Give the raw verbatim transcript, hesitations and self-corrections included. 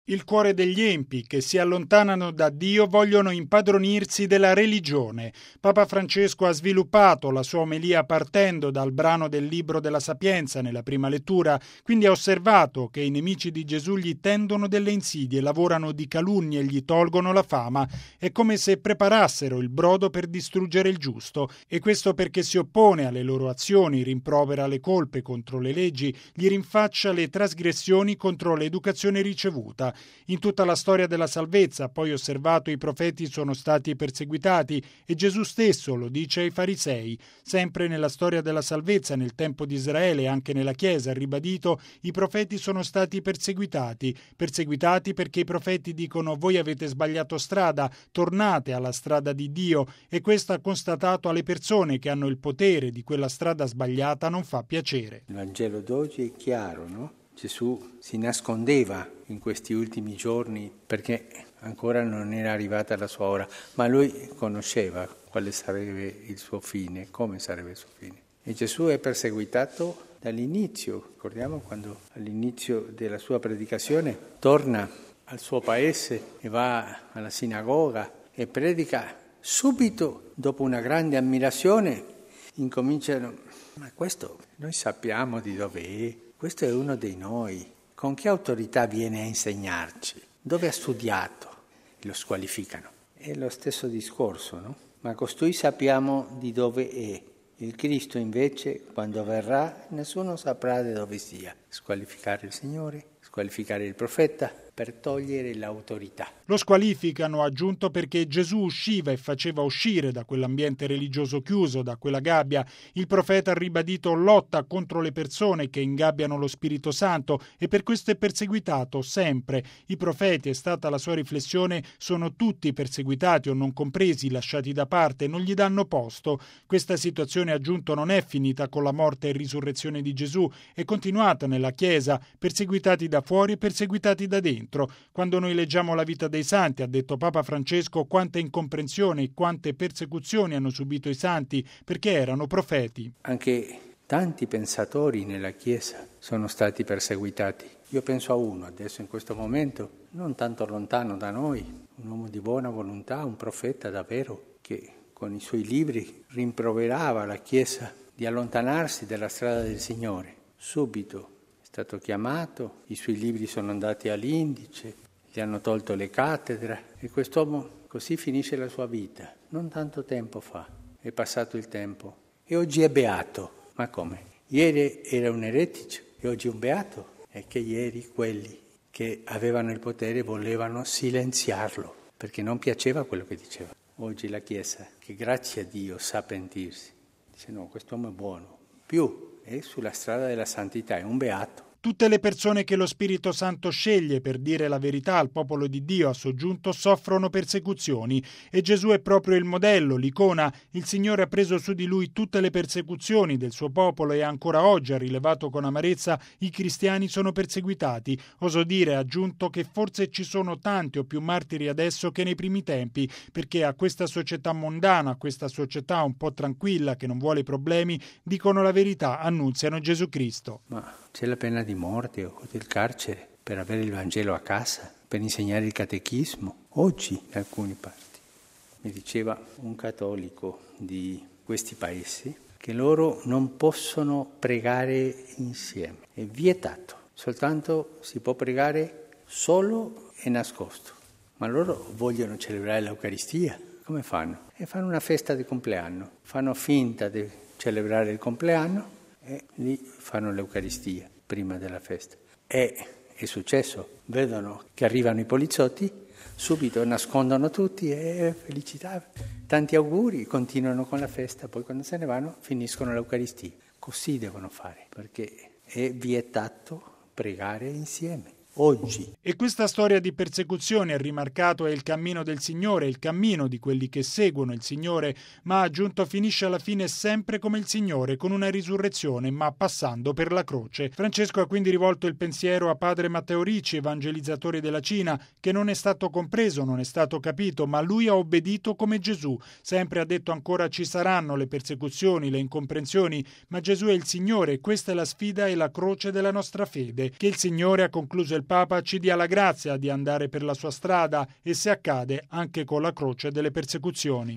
Il cuore degli empi che si allontanano da Dio vogliono impadronirsi della religione. Papa Francesco ha sviluppato la sua omelia partendo dal brano del Libro della Sapienza nella prima lettura, quindi ha osservato che i nemici di Gesù gli tendono delle insidie, lavorano di calunnie e gli tolgono la fama. È come se preparassero il brodo per distruggere il giusto, e questo perché si oppone alle loro azioni, rimprovera le colpe contro le leggi, gli rinfaccia le trasgressioni contro l'educazione ricevuta. In tutta la storia della salvezza, poi osservato, i profeti sono stati perseguitati e Gesù stesso lo dice ai farisei. Sempre nella storia della salvezza, nel tempo di Israele e anche nella Chiesa, ribadito, i profeti sono stati perseguitati. Perseguitati perché i profeti dicono: voi avete sbagliato strada, tornate alla strada di Dio, e questo ha constatato alle persone che hanno il potere di quella strada sbagliata non fa piacere. Il Vangelo d'oggi è chiaro, no? Gesù si nascondeva in questi ultimi giorni perché ancora non era arrivata la sua ora, ma lui conosceva quale sarebbe il suo fine, come sarebbe il suo fine. E Gesù è perseguitato dall'inizio. Ricordiamo quando all'inizio della sua predicazione torna al suo paese e va alla sinagoga e predica. Subito, dopo una grande ammirazione, incominciano: ma questo noi sappiamo di dove è. Questo è uno di noi. Con che autorità viene a insegnarci? Dove ha studiato? E lo squalificano. È lo stesso discorso, no? Ma costui sappiamo di dove è. Il Cristo invece, quando verrà, nessuno saprà di dove sia. Squalificare il Signore, squalificare il profeta, per togliere l'autorità. Lo squalificano, ha aggiunto, perché Gesù usciva e faceva uscire da quell'ambiente religioso chiuso, da quella gabbia. Il profeta ha ribadito: lotta contro le persone che ingabbiano lo Spirito Santo, e per questo è perseguitato sempre. I profeti, è stata la sua riflessione, sono tutti perseguitati o non compresi, lasciati da parte, non gli danno posto. Questa situazione, ha aggiunto, non è finita con la morte e risurrezione di Gesù, è continuata nella Chiesa, perseguitati da fuori e perseguitati da dentro. Quando noi leggiamo la vita dei santi, ha detto Papa Francesco, quante incomprensioni e quante persecuzioni hanno subito i santi perché erano profeti. Anche tanti pensatori nella Chiesa sono stati perseguitati. Io penso a uno adesso in questo momento, non tanto lontano da noi, un uomo di buona volontà, un profeta davvero, che con i suoi libri rimproverava la Chiesa di allontanarsi dalla strada del Signore. Subito è stato chiamato, i suoi libri sono andati all'indice, gli hanno tolto le cattedre, e quest'uomo così finisce la sua vita. Non tanto tempo fa, è passato il tempo, e oggi è beato. Ma come? Ieri era un eretico e oggi è un beato? È che ieri quelli che avevano il potere volevano silenziarlo, perché non piaceva quello che diceva. Oggi la Chiesa, che grazie a Dio sa pentirsi, dice: no, quest'uomo è buono, più è sulla strada della santità, è un beato. Tutte le persone che lo Spirito Santo sceglie per dire la verità al popolo di Dio, ha soggiunto, soffrono persecuzioni, e Gesù è proprio il modello, l'icona. Il Signore ha preso su di lui tutte le persecuzioni del suo popolo e ancora oggi ha rilevato con amarezza: i cristiani sono perseguitati. Oso dire, ha aggiunto, che forse ci sono tanti o più martiri adesso che nei primi tempi, perché a questa società mondana, a questa società un po' tranquilla che non vuole problemi, dicono la verità, annunziano Gesù Cristo. Ma c'è la pena di morte o del carcere per avere il Vangelo a casa, per insegnare il catechismo, oggi in alcune parti. Mi diceva un cattolico di questi paesi che loro non possono pregare insieme, è vietato, soltanto si può pregare solo e nascosto, ma loro vogliono celebrare l'Eucaristia, come fanno? E fanno una festa di compleanno, fanno finta di celebrare il compleanno e lì fanno l'Eucaristia prima della festa. E è successo, vedono che arrivano i poliziotti, subito nascondono tutti e felicità, tanti auguri, continuano con la festa, poi quando se ne vanno finiscono l'Eucaristia. Così devono fare, perché è vietato pregare insieme. Oggi. E questa storia di persecuzione, ha rimarcato, è il cammino del Signore, il cammino di quelli che seguono il Signore, ma ha aggiunto finisce alla fine sempre come il Signore, con una risurrezione, ma passando per la croce. Francesco ha quindi rivolto il pensiero a padre Matteo Ricci, evangelizzatore della Cina, che non è stato compreso, non è stato capito, ma lui ha obbedito come Gesù. Sempre ha detto ancora: ci saranno le persecuzioni, le incomprensioni, ma Gesù è il Signore, questa è la sfida e la croce della nostra fede. Che il Signore, ha concluso il il Papa ci dia la grazia di andare per la sua strada e, se accade, anche con la croce delle persecuzioni.